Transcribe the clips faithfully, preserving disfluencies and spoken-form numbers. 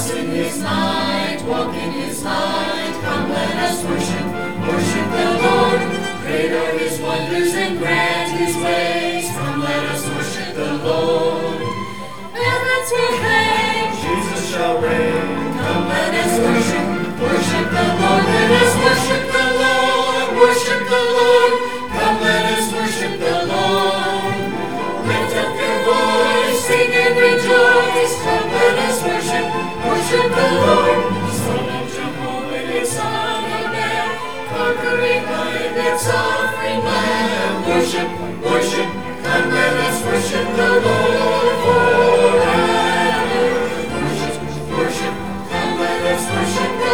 us in his light, walk in his light. Come, let us worship, worship the Lord. Great are his wonders and grand his ways. Come, let us worship the Lord. Heavens proclaim, Jesus shall reign. Come, let us worship, worship the Lord. Let us worship the Lord, worship the Lord. Come, let us worship the Lord. Lift up your voice, sing and rejoice. Come, let us worship, worship the Lord. Son of Jehovah, your Son of Man, conquering lion, that sovereign Lamb. Worship, worship, come, let us worship the Lord forever. Worship, worship, come, let us worship the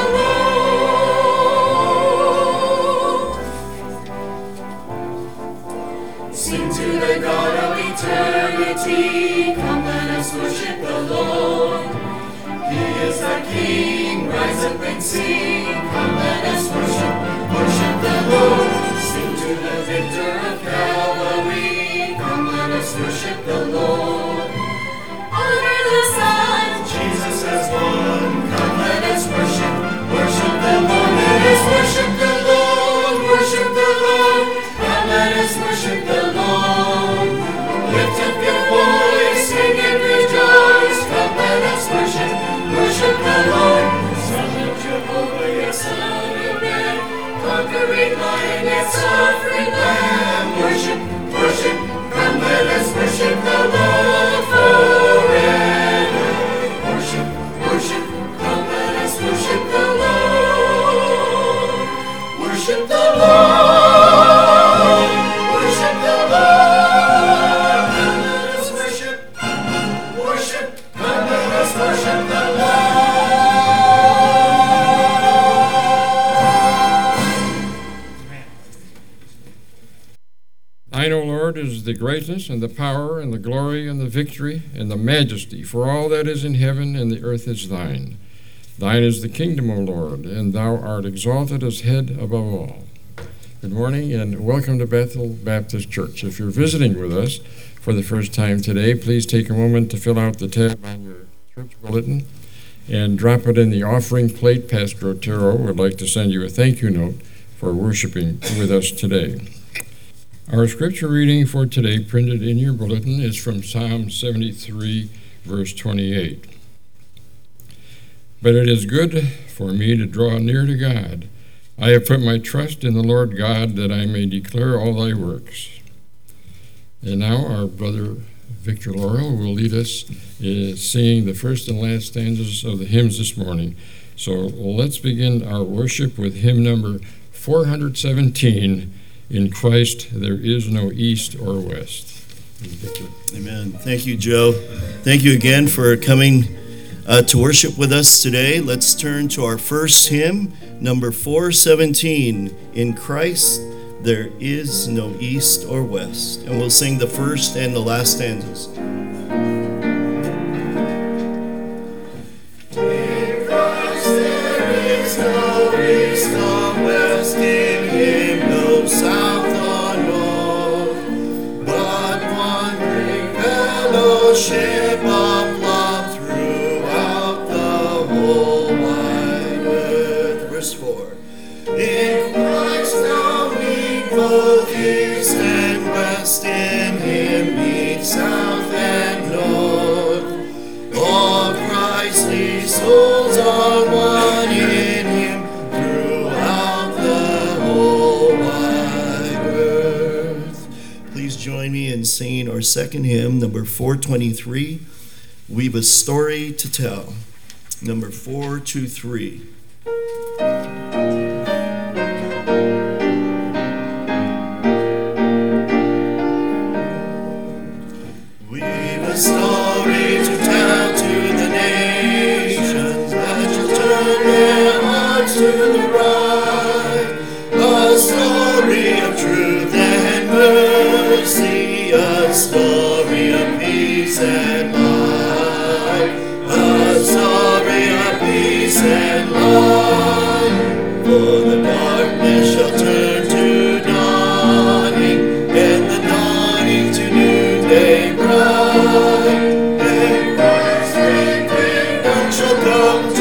Lord. Sing to the God of eternity. Come, let us worship the Lord. He is the King. Rise up and sing. Come, let us worship, worship the Lord. Sing to the victor of Calvary. Come, let us worship the Lord. Honor the Son. Jesus has won. Come, let us worship, worship the Lord. Let us worship the Lord. Worship the Lord. Come, let us worship the Lord. Lift up your voice, sing and rejoice. Come, let us worship, worship the Lord. Son of Jehovah, your Son of Man, conquering lion, that sovereign Lamb. Worship, worship, come, let us worship the Lord forever. Worship, worship, come, let us worship the Lord. Worship the Lord. Worship the Lord. Come, let us worship, worship, come, let us worship the Lord. Thine, O Lord, is the greatness and the power and the glory and the victory and the majesty, for all that is in heaven and the earth is thine. Thine is the kingdom, O Lord, and thou art exalted as head above all. Good morning and welcome to Bethel Baptist Church. If you're visiting with us for the first time today, please take a moment to fill out the tab on your church bulletin and drop it in the offering plate. Pastor Otero would like to send you a thank you note for worshiping with us today. Our scripture reading for today, printed in your bulletin, is from Psalm seventy-three, verse twenty-eight. But it is good for me to draw near to God. I have put my trust in the Lord God, that I may declare all thy works. And now our brother Victor Laurel will lead us in singing the first and last stanzas of the hymns this morning. So let's begin our worship with hymn number four hundred seventeen, In Christ There Is No East or West. Victor. Amen. Thank you, Joe. Thank you again for coming uh, to worship with us today. Let's turn to our first hymn, number four seventeen, In Christ There Is No East or West. And we'll sing the first and the last stanzas. In Christ there is no east or west, in him no south or north, but one great fellowship of love throughout the whole wide earth. Verse four. In Christ now meet both east and west, in him meet south and north. All Christly souls are one in him throughout the whole wide earth. Please join me in singing our second hymn, number four twenty-three, We've a Story to Tell. Number four twenty-three. We've a story to tell to the nations, that shall turn their hearts to the right. A story of truth and mercy, a story of peace and light. A story of peace and light. For the darkness shall turn to dawning, and the dawning to noonday bright. And Christ's great kingdom shall come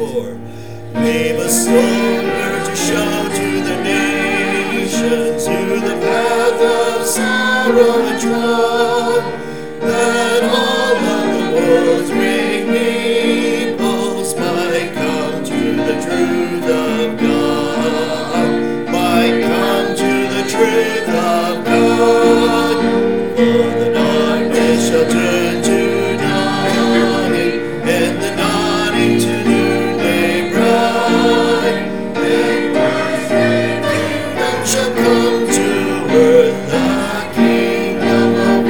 four. We must learn to show to the nations, to the path of sorrow and trouble, that all of the world's great peoples might come to the truth of God, might come to the truth of God. For the darkness shall turn to dawning, and the dawning to noonday bright, and Christ and kingdom shall come to earth, the kingdom of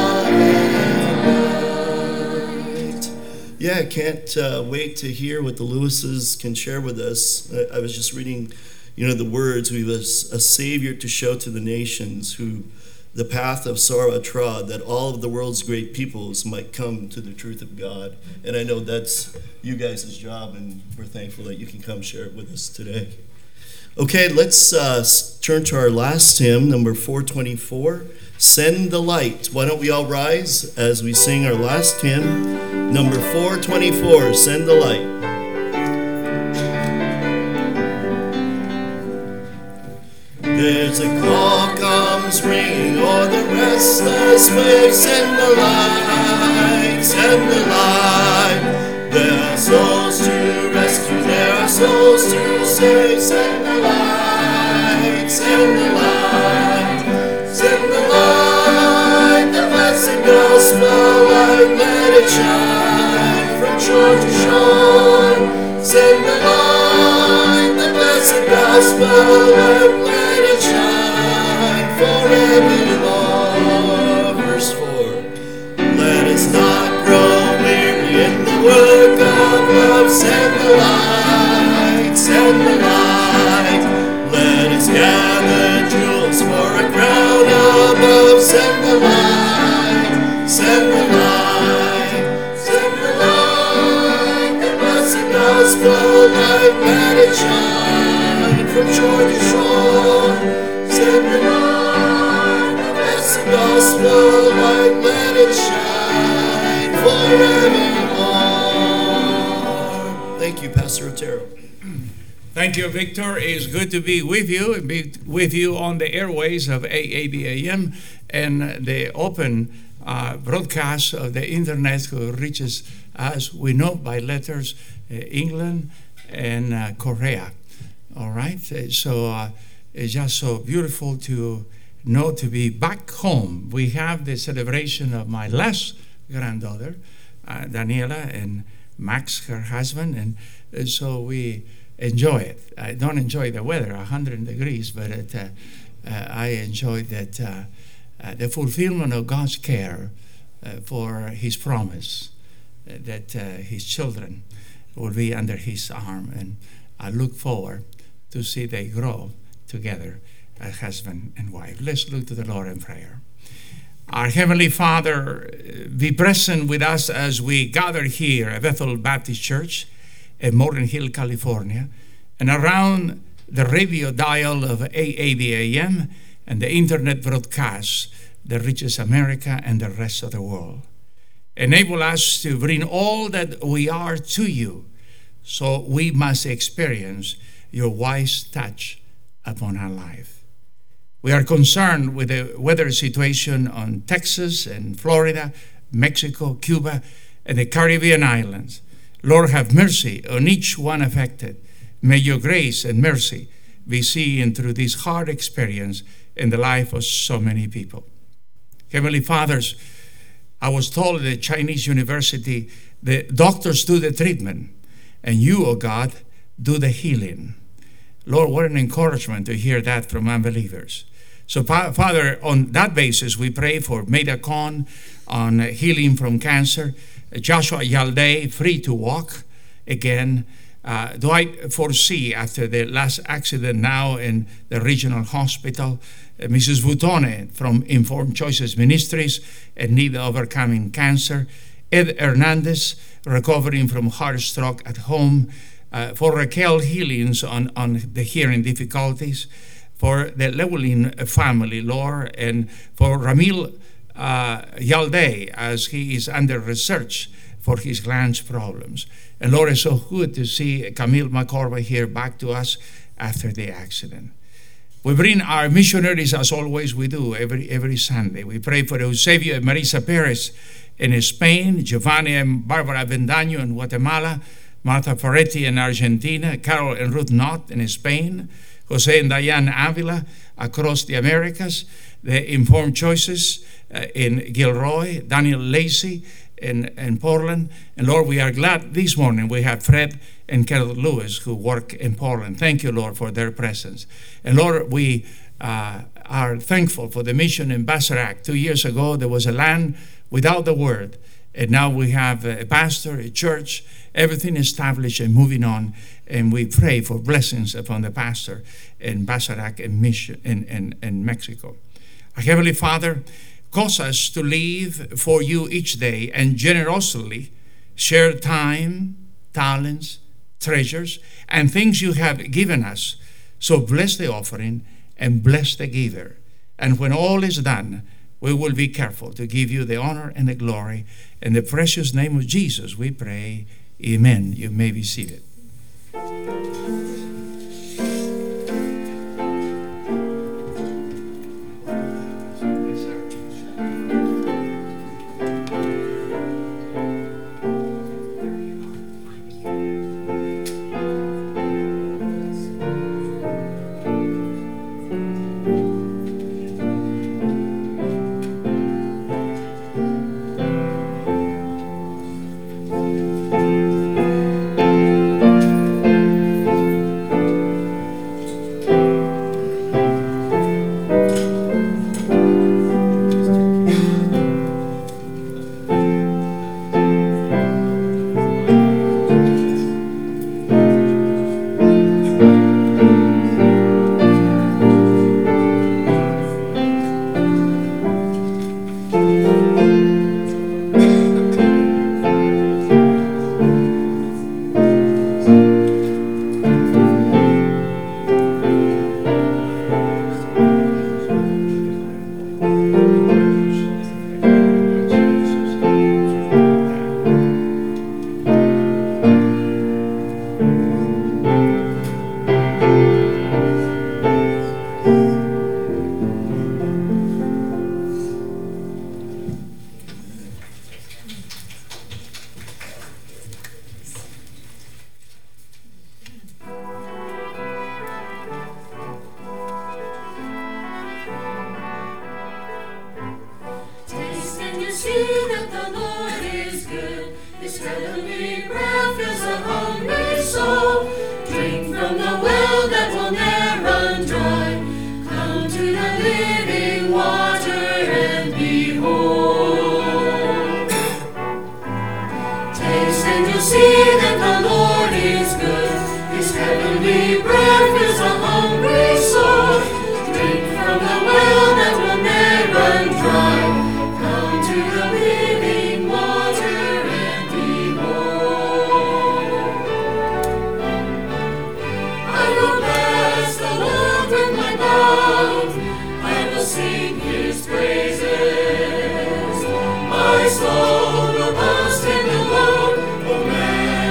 light. Yeah, I can't uh, wait to hear what the Lewises can share with us. I, I was just reading, you know, the words. We have a, a Savior to show to the nations, who the path of sorrow trod, that all of the world's great peoples might come to the truth of God. And I know that's you guys' job, and we're thankful that you can come share it with us today. Okay, let's uh, turn to our last hymn, number four twenty-four, Send the Light. Why don't we all rise as we sing our last hymn, number four twenty-four, Send the Light. There's a call comes ringing o'er the restless waves. Send the light, send the light. There are souls to rescue, there are souls to save. Send the light, send the light, send the light. The blessed gospel light, let it shine from shore to shore. Send the light, the blessed gospel light, let it shine forevermore. Verse four. Let us not grow weary in the work of love. Send the light, send the light. Let us gather jewels for a crown above. Send the light, send the light, send the light. The blessed gospel light, let it shine from shore to shore. Send the light, the blessed gospel light, let it shine forevermore. Thank you, Pastor Otero. Thank you, Victor. It's good to be with you, and be with you on the airways of A A B A M and the open uh, broadcast of the internet, who reaches us, we know, by letters, uh, England and uh, Korea. All right? So uh, it's just so beautiful to know to be back home. We have the celebration of my last granddaughter, uh, Daniela, and Max, her husband, and uh, so we enjoy it. I don't enjoy the weather, one hundred degrees, but it, uh, uh, I enjoy that uh, uh, the fulfillment of God's care uh, for His promise uh, that uh, His children will be under His arm, and I look forward to see they grow together as husband and wife. Let's look to the Lord in prayer. Our Heavenly Father, be present with us as we gather here at Bethel Baptist Church in Morgan Hill, California, and around the radio dial of A A B A M and the internet broadcast that reaches America and the rest of the world. Enable us to bring all that we are to you, so we must experience your wise touch upon our life. We are concerned with the weather situation on Texas and Florida, Mexico, Cuba, and the Caribbean islands. Lord, have mercy on each one affected. May your grace and mercy be seen through this hard experience in the life of so many people. Heavenly Fathers, I was told at the Chinese university, the doctors do the treatment, and you, oh God, do the healing. Lord, what an encouragement to hear that from unbelievers. So, Father, on that basis, we pray for Maida Khan on healing from cancer, Joshua Yalday, free to walk again. Uh, do I foresee, after the last accident now in the regional hospital, uh, Missus Butone from Informed Choices Ministries in need of overcoming cancer, Ed Hernandez recovering from heart stroke at home, uh, for Raquel healings on, on the hearing difficulties, for the Llewellyn family, Lord, and for Ramil uh, Yalday as he is under research for his glands problems. And Lord, it's so good to see Camille McCorvey here back to us after the accident. We bring our missionaries, as always we do, every every Sunday. We pray for Eusebio and Marisa Perez in Spain, Giovanni and Barbara Vendaño in Guatemala, Martha Ferretti in Argentina, Carol and Ruth Knott in Spain, Jose and Diane Avila across the Americas, the Informed Choices uh, in Gilroy, Daniel Lacey in, in Portland. And Lord, we are glad this morning we have Fred and Carol Lewis who work in Portland. Thank you, Lord, for their presence. And Lord, we uh, are thankful for the mission in Basarac. Two years ago, there was a land without the word. And now we have a pastor, a church, everything established and moving on. And we pray for blessings upon the pastor in Basarac and mission in, in, in Mexico. Our Heavenly Father, cause us to live for you each day and generously share time, talents, treasures, and things you have given us. So bless the offering and bless the giver. And when all is done, we will be careful to give you the honor and the glory. In the precious name of Jesus, we pray. Amen. You may be seated. My soul will boast in the Lord, O man.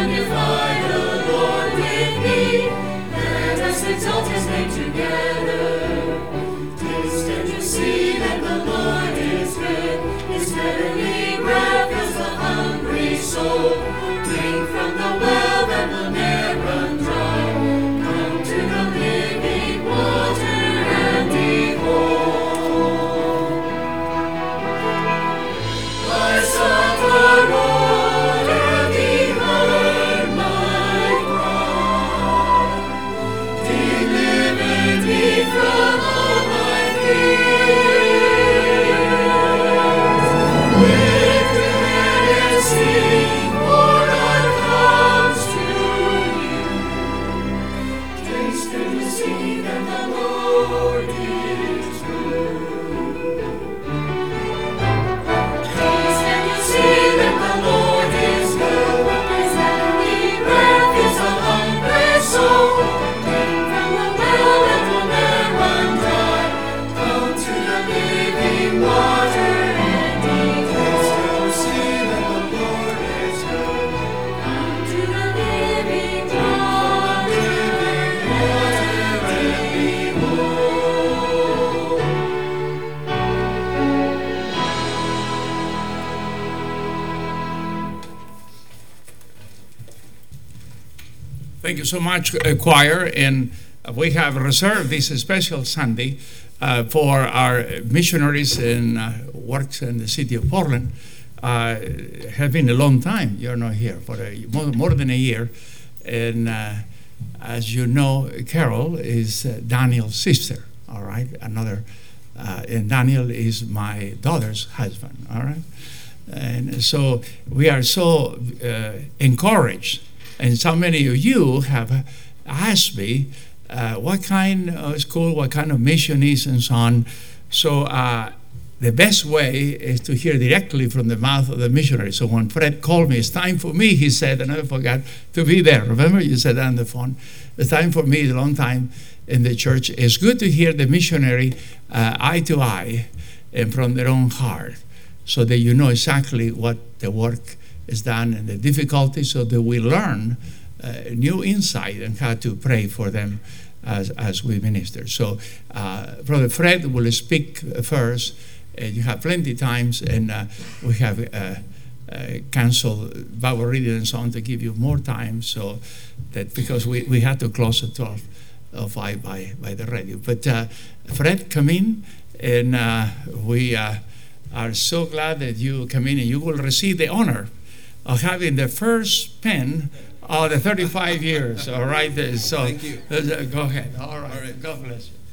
Thank you so much, uh, choir. And we have reserved this special Sunday uh, for our missionaries and uh, works in the city of Portland. Uh, have been a long time. You're not here for a, more, more than a year. And uh, as you know, Carol is uh, Daniel's sister, all right? Another, uh, and Daniel is my daughter's husband, all right? And so we are so uh, encouraged. And so many of you have asked me uh, what kind of school, what kind of mission is, and so on. So uh, the best way is to hear directly from the mouth of the missionary. So when Fred called me, it's time for me, he said, and I forgot to be there. Remember, you said that on the phone. It's time for me, a long time in the church. It's good to hear the missionary uh, eye to eye and from their own heart, so that you know exactly what the work is done and the difficulties, so that we learn uh, new insight on how to pray for them as, as we minister. So uh, Brother Fred will speak first. And you have plenty of times, and uh, we have uh, uh, canceled Bible reading and so on to give you more time, so that because we, we had to close at twelve or five by, by the radio. But uh, Fred, come in, and uh, we uh, are so glad that you come in, and you will receive the honor of having the first pen of the thirty-five years, all right? So Thank you. uh, go ahead. All right. All right. God bless you.